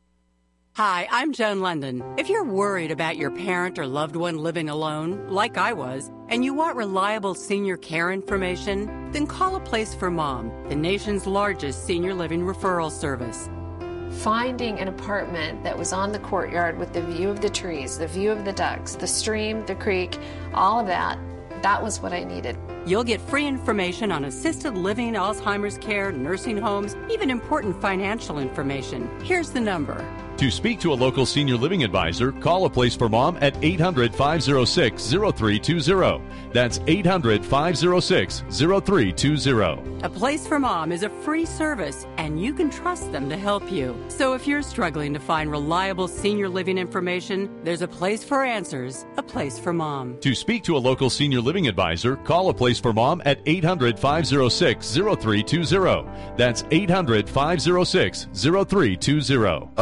Hi, I'm Joan London. If you're worried about your parent or loved one living alone, like I was, and you want reliable senior care information, then call A Place for Mom, the nation's largest senior living referral service. Finding an apartment that was on the courtyard with the view of the trees, the view of the ducks, the stream, the creek, all of that, that was what I needed. You'll get free information on assisted living, Alzheimer's care, nursing homes, even important financial information. Here's the number. To speak to a local senior living advisor, call A Place for Mom at eight hundred, five oh six, oh three two oh. That's eight hundred, five oh six, oh three two oh. A Place for Mom is a free service, and you can trust them to help you. So if you're struggling to find reliable senior living information, there's a place for answers, A Place for Mom. To speak to a local senior living advisor, call A Place for Mom at eight hundred, five oh six, oh three two oh. That's eight hundred, five oh six, oh three two oh. Attention.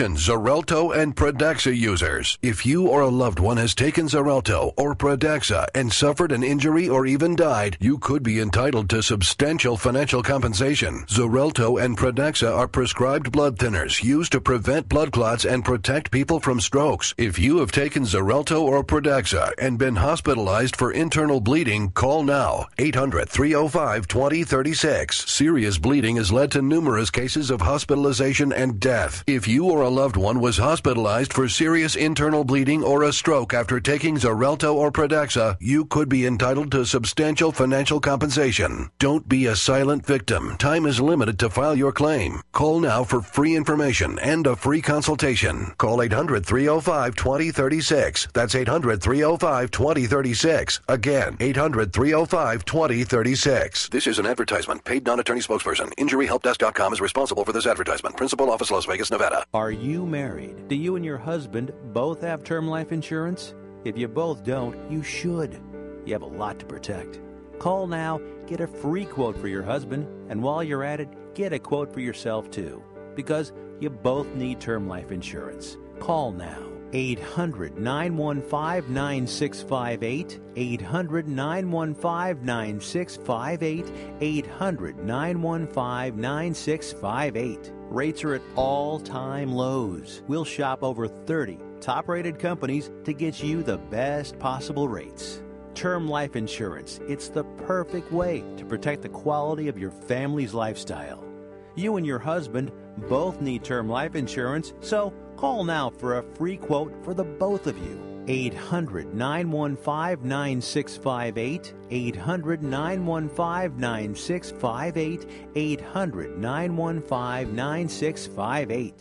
Attention Xarelto and Pradaxa users. If you or a loved one has taken Xarelto or Pradaxa and suffered an injury or even died, you could be entitled to substantial financial compensation. Xarelto and Pradaxa are prescribed blood thinners used to prevent blood clots and protect people from strokes. If you have taken Xarelto or Pradaxa and been hospitalized for internal bleeding, call now. eight hundred, three oh five, two oh three six. Serious bleeding has led to numerous cases of hospitalization and death. If you or a loved one was hospitalized for serious internal bleeding or a stroke after taking Xarelto or Pradaxa, you could be entitled to substantial financial compensation. Don't be a silent victim. Time is limited to file your claim. Call now for free information and a free consultation. Call eight hundred, three oh five, two oh three six. That's eight hundred, three oh five, two oh three six. Again, eight hundred, three oh five, two oh three six. This is an advertisement. Paid non-attorney spokesperson. injury help desk dot com is responsible for this advertisement. Principal office, Las Vegas, Nevada. Are you married? Do you and your husband both have term life insurance? If you both don't, you should. You have a lot to protect. Call now, get a free quote for your husband, and while you're at it, get a quote for yourself too. Because you both need term life insurance. Call now. eight hundred, nine one five, nine six five eight. eight hundred, nine one five, nine six five eight. eight hundred, nine one five, nine six five eight. Rates are at all-time lows. We'll shop over thirty top-rated companies to get you the best possible rates. Term life insurance. It's the perfect way to protect the quality of your family's lifestyle. You and your husband both need term life insurance, so call now for a free quote for the both of you. eight hundred, nine one five, nine six five eight. eight hundred, nine one five, nine six five eight. eight hundred, nine one five, nine six five eight.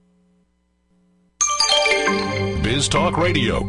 Biz Talk Radio.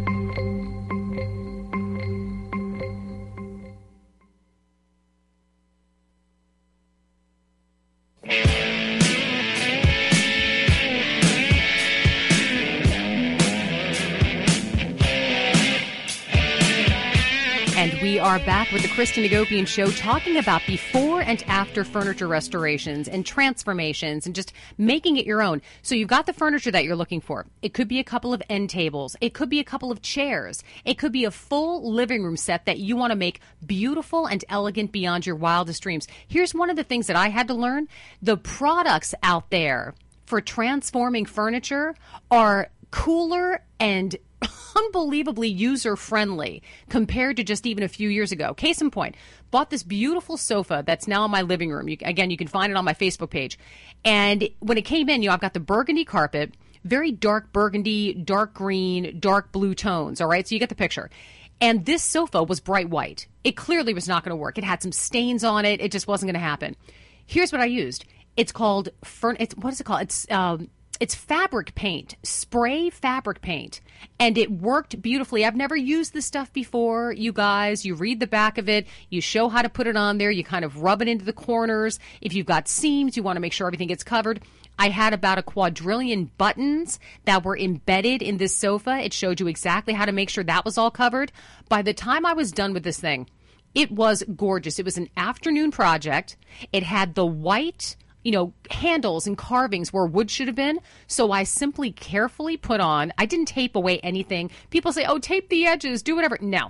And we are back with the Kristen Hagopian Show, talking about before and after furniture restorations and transformations and just making it your own. So you've got the furniture that you're looking for. It could be a couple of end tables. It could be a couple of chairs. It could be a full living room set that you want to make beautiful and elegant beyond your wildest dreams. Here's one of the things that I had to learn. The products out there for transforming furniture are cooler and unbelievably user-friendly compared to just even a few years ago. Case in point, bought this beautiful sofa that's now in my living room. You, again, you can find it on my Facebook page. And when it came in, you know, I've got the burgundy carpet, very dark burgundy, dark green, dark blue tones, all right? So you get the picture. And this sofa was bright white. It clearly was not going to work. It had some stains on it. It just wasn't going to happen. Here's what I used. It's called, furn- it's, what is it called? It's... Um, It's fabric paint, spray fabric paint, and it worked beautifully. I've never used this stuff before, you guys. You read the back of it. You show how to put it on there. You kind of rub it into the corners. If you've got seams, you want to make sure everything gets covered. I had about a quadrillion buttons that were embedded in this sofa. It showed you exactly how to make sure that was all covered. By the time I was done with this thing, it was gorgeous. It was an afternoon project. It had the white, you know, handles and carvings where wood should have been. So I simply carefully put on, I didn't tape away anything. People say, oh, tape the edges, do whatever. No.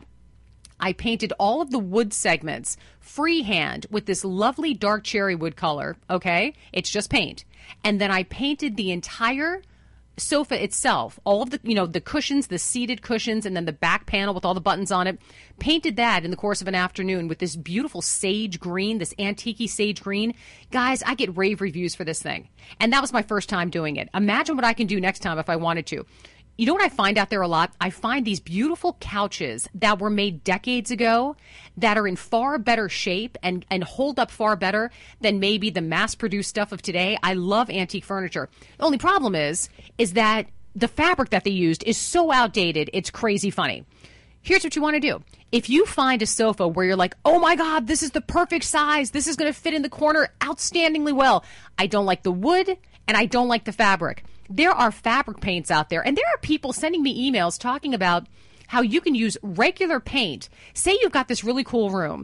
I painted all of the wood segments freehand with this lovely dark cherry wood color, okay? It's just paint. And then I painted the entire sofa itself, all of the, you know, the cushions, the seated cushions, and then the back panel with all the buttons on it, painted that in the course of an afternoon with this beautiful sage green, this antique sage green. Guys, I get rave reviews for this thing. And that was my first time doing it. Imagine what I can do next time if I wanted to. You know what I find out there a lot? I find these beautiful couches that were made decades ago that are in far better shape and, and hold up far better than maybe the mass-produced stuff of today. I love antique furniture. The only problem is, is that the fabric that they used is so outdated, it's crazy funny. Here's what you want to do. If you find a sofa where you're like, oh my God, this is the perfect size, this is going to fit in the corner outstandingly well. I don't like the wood and I don't like the fabric. There are fabric paints out there, and there are people sending me emails talking about how you can use regular paint. Say you've got this really cool room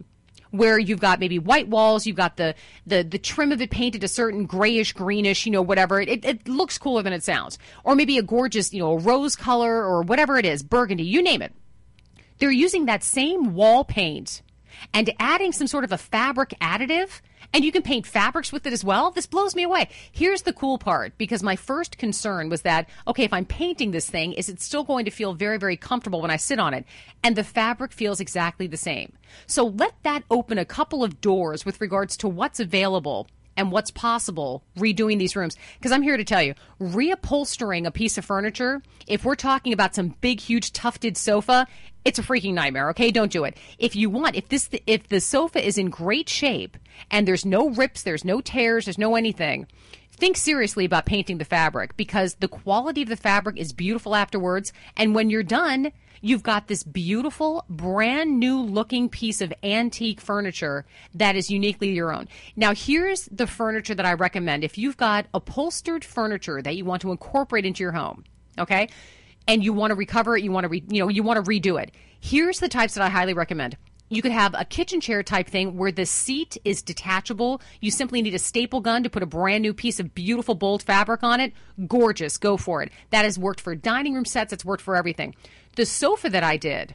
where you've got maybe white walls, you've got the, the, the trim of it painted a certain grayish, greenish, you know, whatever. It, it looks cooler than it sounds. Or maybe a gorgeous, you know, rose color or whatever it is, burgundy, you name it. They're using that same wall paint and adding some sort of a fabric additive, and you can paint fabrics with it as well. This blows me away. Here's the cool part, because my first concern was that, okay, if I'm painting this thing, is it still going to feel very, very comfortable when I sit on it? And the fabric feels exactly the same. So let that open a couple of doors with regards to what's available and what's possible redoing these rooms. Because I'm here to tell you, reupholstering a piece of furniture, if we're talking about some big, huge, tufted sofa, it's a freaking nightmare, okay? Don't do it. If you want, if this, if the sofa is in great shape and there's no rips, there's no tears, there's no anything, think seriously about painting the fabric, because the quality of the fabric is beautiful afterwards. And when you're done, you've got this beautiful, brand new looking piece of antique furniture that is uniquely your own. Now, here's the furniture that I recommend. If you've got upholstered furniture that you want to incorporate into your home, okay, and you want to recover it, you want to, re, you know, you want to redo it, here's the types that I highly recommend. You could have a kitchen chair type thing where the seat is detachable. You simply need a staple gun to put a brand new piece of beautiful, bold fabric on it. Gorgeous. Go for it. That has worked for dining room sets. It's worked for everything. The sofa that I did,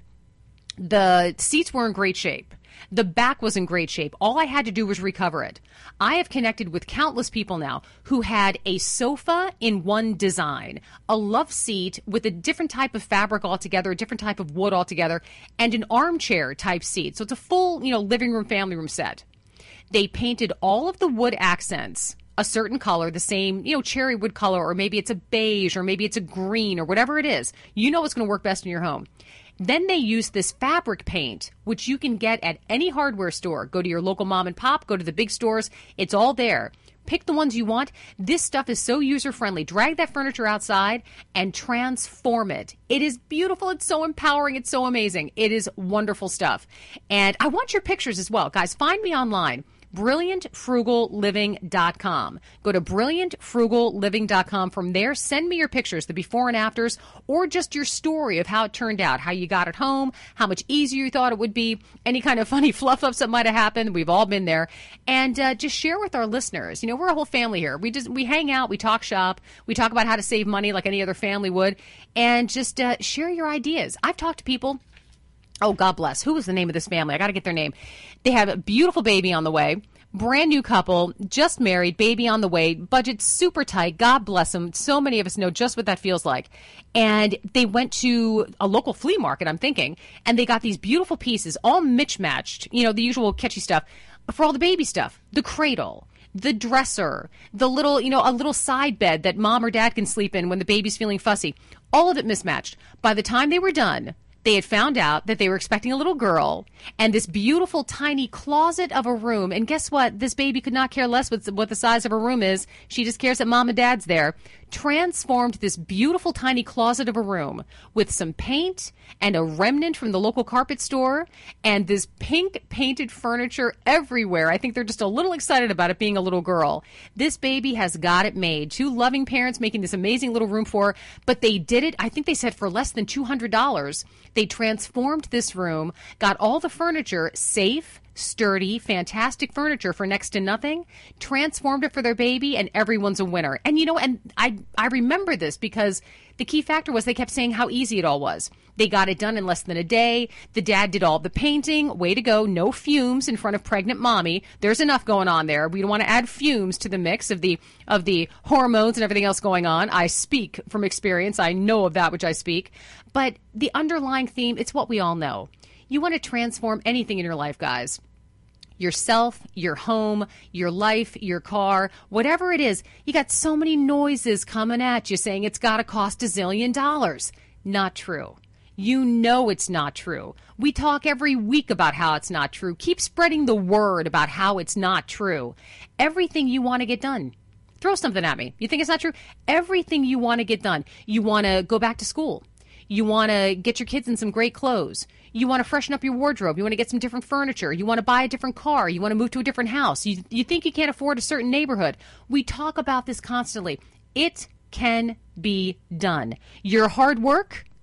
the seats were in great shape. The back was in great shape. All I had to do was recover it. I have connected with countless people now who had a sofa in one design, a love seat with a different type of fabric altogether, a different type of wood altogether, and an armchair type seat. So it's a full, you know, living room, family room set. They painted all of the wood accents a certain color, the same, you know, cherry wood color, or maybe it's a beige, or maybe it's a green, or whatever it is. You know what's going to work best in your home. Then they use this fabric paint, which you can get at any hardware store. Go to your local mom and pop, go to the big stores. It's all there. Pick the ones you want. This stuff is so user-friendly. Drag that furniture outside and transform it. It is beautiful. It's so empowering. It's so amazing. It is wonderful stuff. And I want your pictures as well. Guys, find me online. brilliant frugal living dot com. Go to brilliant frugal living dot com. From there, send me your pictures, the before and afters, or just your story of how it turned out, how you got it home, how much easier you thought it would be, any kind of funny fluff-ups that might have happened. We've all been there. And uh, just share with our listeners. You know, we're a whole family here. We just we hang out, we talk shop, we talk about how to save money like any other family would, and just uh, share your ideas. I've talked to people. Oh, God bless. Who was the name of this family? I got to get their name. They have a beautiful baby on the way. Brand new couple, just married, baby on the way, budget super tight. God bless them. So many of us know just what that feels like. And they went to a local flea market, I'm thinking, and they got these beautiful pieces, all mismatched, you know, the usual catchy stuff, for all the baby stuff. The cradle, the dresser, the little, you know, a little side bed that mom or dad can sleep in when the baby's feeling fussy. All of it mismatched. By the time they were done, they had found out that they were expecting a little girl and this beautiful tiny closet of a room. And guess what? This baby could not care less what, what the size of her room is. She just cares that mom and dad's there. Transformed this beautiful tiny closet of a room with some paint and a remnant from the local carpet store and this pink painted furniture everywhere. I think they're just a little excited about it being a little girl. This baby has got it made. Two loving parents making this amazing little room for her, but they did it, I think they said, for less than two hundred dollars. They transformed this room, got all the furniture safe, sturdy, fantastic furniture for next to nothing, transformed it for their baby, and everyone's a winner. And, you know, and I, I remember this because the key factor was they kept saying how easy it all was. They got it done in less than a day. The dad did all the painting. Way to go. No fumes in front of pregnant mommy. There's enough going on there. We don't want to add fumes to the mix of the of the hormones and everything else going on. I speak from experience. I know of that which I speak. But the underlying theme, it's what we all know. You want to transform anything in your life, guys. Yourself, your home, your life, your car, whatever it is. You got so many noises coming at you saying it's got to cost a zillion dollars. Not true. You know it's not true. We talk every week about how it's not true. Keep spreading the word about how it's not true. Everything you want to get done. Throw something at me. You think it's not true? Everything you want to get done. You want to go back to school. You want to get your kids in some great clothes. You want to freshen up your wardrobe. You want to get some different furniture. You want to buy a different car. You want to move to a different house. You, you think you can't afford a certain neighborhood. We talk about this constantly. It can be done. Your hard work,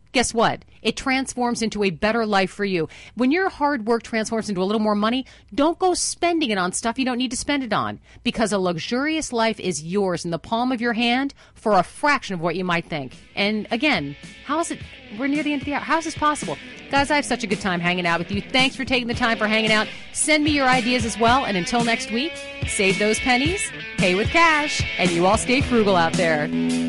guess what? It transforms into a better life for you. When your hard work transforms into a little more money, don't go spending it on stuff you don't need to spend it on, because a luxurious life is yours in the palm of your hand for a fraction of what you might think. And again, how is it? We're near the end of the hour. How is this possible? Guys, I have such a good time hanging out with you. Thanks for taking the time for hanging out. Send me your ideas as well. And until next week, save those pennies, pay with cash, and you all stay frugal out there.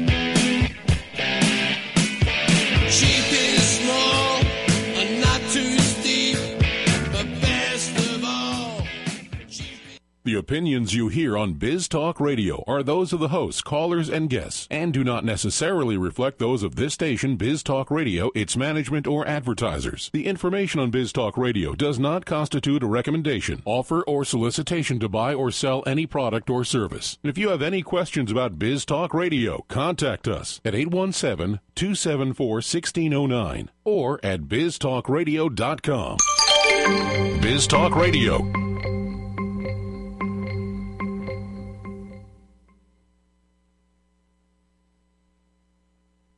Cheap is small and not too steep, but best of all. The opinions you hear on Biz Talk Radio are those of the hosts, callers, and guests, and do not necessarily reflect those of this station, Biz Talk Radio, its management, or advertisers. The information on Biz Talk Radio does not constitute a recommendation, offer, or solicitation to buy or sell any product or service. If you have any questions about Biz Talk Radio, contact us at eight one seven, two seven four, one six zero nine or at biz talk radio dot com. Biz Talk Radio.